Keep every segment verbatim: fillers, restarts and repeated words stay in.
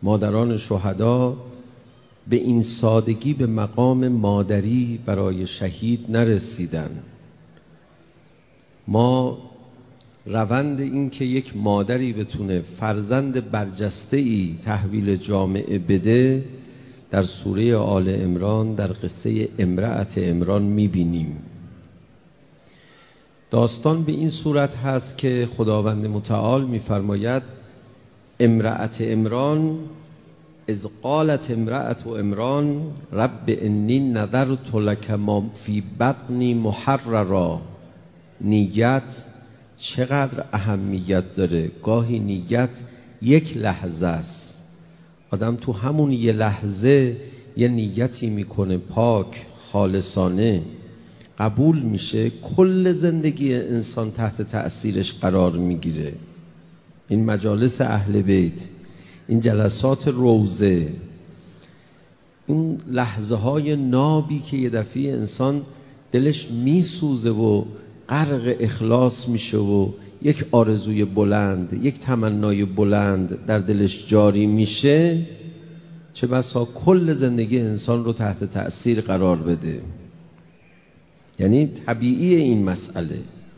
مادران شهدا به این سادگی به مقام مادری برای شهید نرسیدن. ما روند این که یک مادری بتونه فرزند برجسته‌ای تحویل جامعه بده در سوره آل عمران در قصه امرأت عمران میبینیم. داستان به این صورت هست که خداوند متعال میفرماید امرأت عمران اذ قالت امرأت عمران رب انی نذرت لک ما فی بطنی محررا. نیت چقدر اهمیت داره. گاهی نیت یک لحظه است، آدم تو همون یه لحظه یه نیتی میکنه پاک خالصانه، قبول میشه، کل زندگی انسان تحت تأثیرش قرار میگیره. این مجالس اهل بیت، این جلسات روضه، این لحظه های نابی که یه دفعه انسان دلش میسوزه و غرق اخلاص میشه و یک آرزوی بلند، یک تمنای بلند در دلش جاری میشه، چه بسا کل زندگی انسان رو تحت تأثیر قرار بده. یعنی طبیعی این مسئله.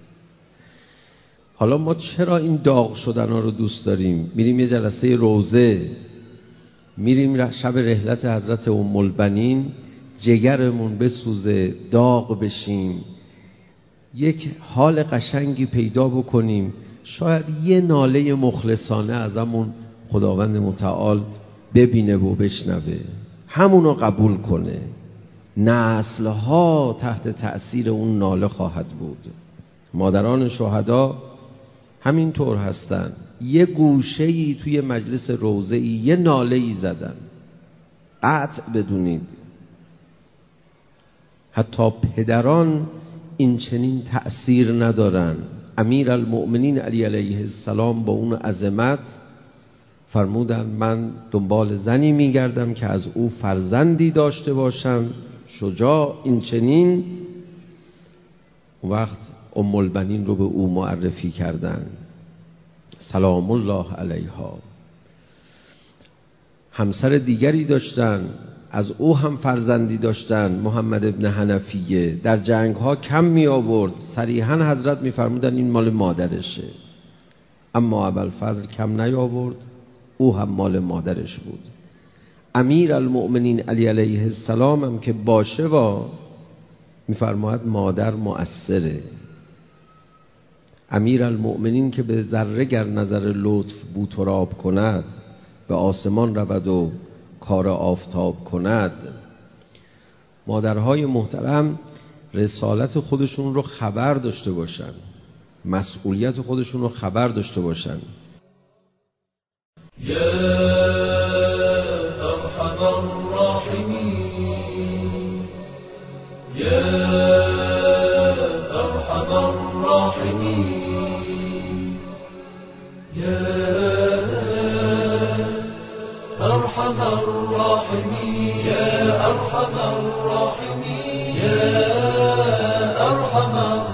حالا ما چرا این داغ شدن ها رو دوست داریم؟ میریم یه جلسه روضه، میریم شب رحلت حضرت ام البنین، جگرمون بسوزه، داغ بشیم، یک حال قشنگی پیدا بکنیم، شاید یه ناله مخلصانه ازمون خداوند متعال ببینه و بشنوه، همونو قبول کنه. نسلها تحت تأثیر اون ناله خواهد بود. مادران شهدا همینطور هستن. یه گوشه‌ای توی مجلس روضه‌ای یه ناله‌ای زدن، قطع بدونید حتی پدران این چنین تأثیر ندارن. امیر المؤمنین علی علیه السلام با اون عظمت فرمودن من دنبال زنی میگردم که از او فرزندی داشته باشم شجاع این چنین. وقت ام البنین رو به او معرفی کردن، سلام الله علیها. همسر دیگری داشتن، از او هم فرزندی داشتن، محمد ابن حنفیه. در جنگ ها کم می آورد، صریحا حضرت می فرمودن این مال مادرشه. اما ابوالفضل کم نیاورد، او هم مال مادرش بود. امیر المؤمنین علی علیه السلام هم که باشه با می فرماید مادر مؤثره. امیر المؤمنین که به ذره گر نظر لطف بوتراب کند، به آسمان رود و کار آفتاب کند. مادرهای محترم رسالت خودشون رو خبر داشته باشن، مسئولیت خودشون رو خبر داشته باشن. یا ارحم الراحمین، یا ارحم الراحمین، یا ارحم الراحمین، یا ارحم الراحمین، یا ارحم